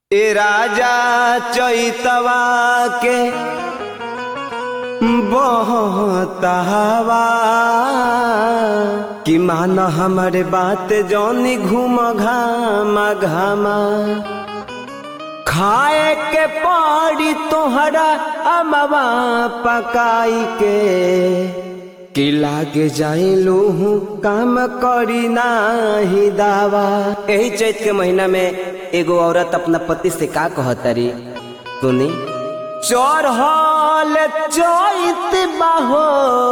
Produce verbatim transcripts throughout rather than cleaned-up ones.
ए राजा चैतवा के बहतावा कि मान हमारे बात जौनी घूम घामा घामा खाए के पड़ी तोहरा अमवा पकाई के कि लागे जाइलू हूँ काम करी नाही दावा। यही चैत के महीना में एगो औरत अपना पति से का कहतरी सुनी। चढ़ल चैत बाहो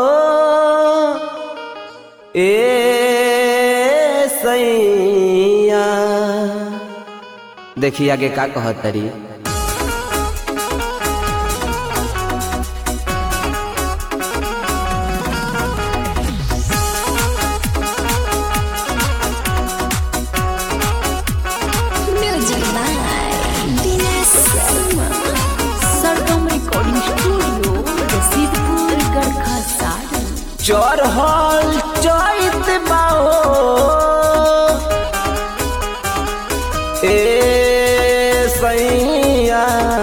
ए सैया, देखिए आगे का कहतरी। चढ़ल चैत बाहो ए सैया,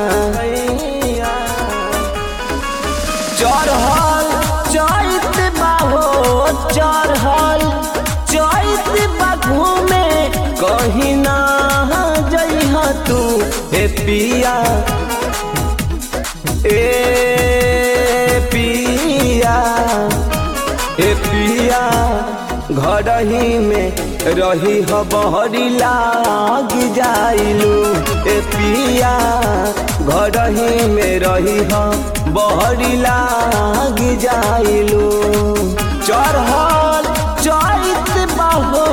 चढ़ल चैत बाहो चढ़ल चैत बाघू में कहीं ना जइह तू हे पिया ए पिया ए पिया घर ही में रही हो बहरी लाग जाइलू। ए पिया घर ही में रही हो बहरी लाग जाइलू। चढ़ल चैत बाहो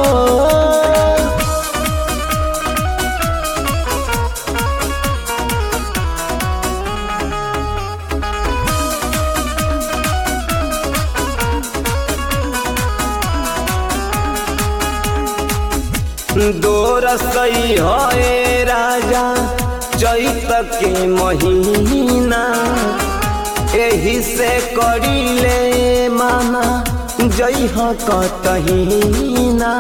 दो रसई है राजा चैत के महीना, एही से करीले माना जइह कतहीना।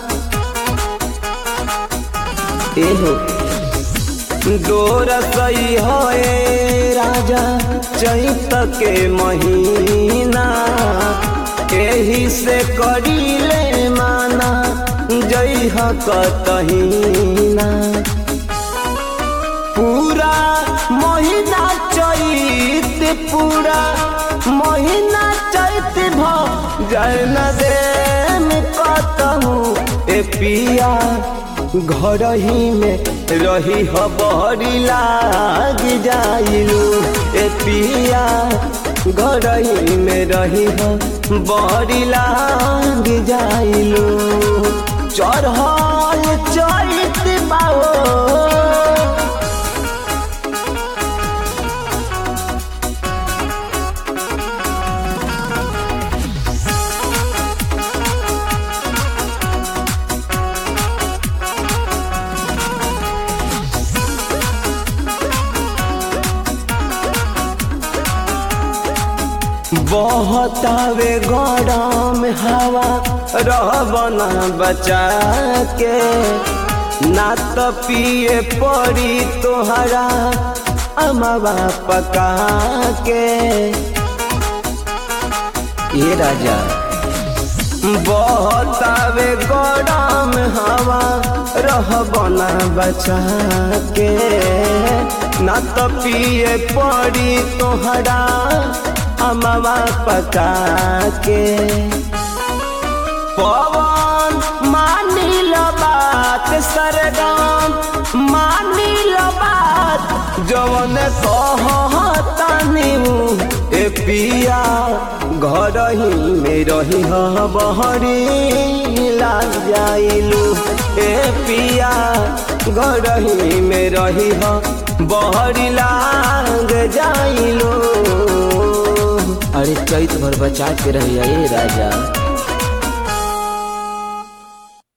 एहो दो रसई है राजा चैत के महीना, एही से करीले माना जइह कतहीना। पूरा महीना चैत पूरा महीना चैत भ जन दे में कतहूँ ए पिया घर ही में रही हो बहरी लाग जाइलू। ए पिया घर ही में रही हो बहरी लाग जाइलू। चढ़ल चैत बाहो बहतावे गरम हवा रहबना बचा के, ना तो पिए पड़ी तोहरा अमवा पका के। ये राजा बहतावे गरम हवा रहबना बचा के, ना तो पिए पड़ी तोहरा अमवा पका के। पवन मानिल बात सरगम मानिल बात जवन कहतानी ए पिया घर ही में रही हो बहरी लाग जाइलू। ए पिया घर ही में रही हो बहरी लाग जाइलू। अरे चैत भर बचा के रहिए राजा।